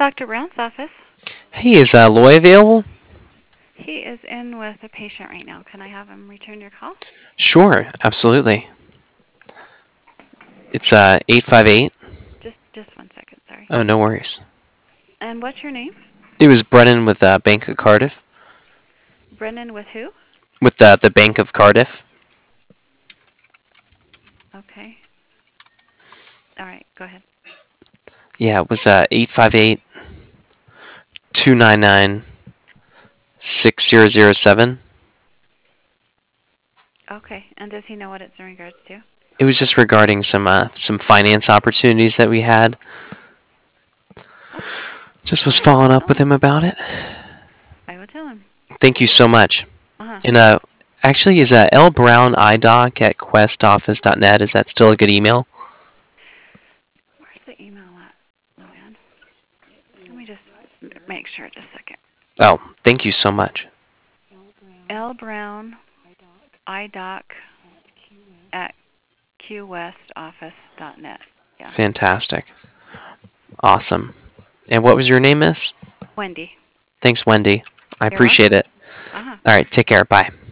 Dr. Brown's office. Hey, is Loy available? He is in with a patient right now. Can I have him return your call? Sure, absolutely. It's 858. Just 1 second, sorry. Oh, no worries. And what's your name? It was Brennan with Bank of Cardiff. Brennan with who? With the Bank of Cardiff. Okay. All right, go ahead. Yeah, it was 858 299 6007. Okay, and does he know what it's in regards to? It was just regarding some finance opportunities that we had. Okay, Just all was right, I will following up tell with him. him about it. I will tell him. Thank you so much. Uh-huh. And actually, is lbrownidoc at questoffice.net? Is that still a good email? Where's the email at, Luann? Let me just make sure just a second. Oh, thank you so much. lbrownidoc at qwestoffice.net. Yeah. Fantastic. Awesome. And what was your name, miss? Wendy. Thanks, Wendy. I You're appreciate welcome. it. Uh-huh. All right, take care. Bye.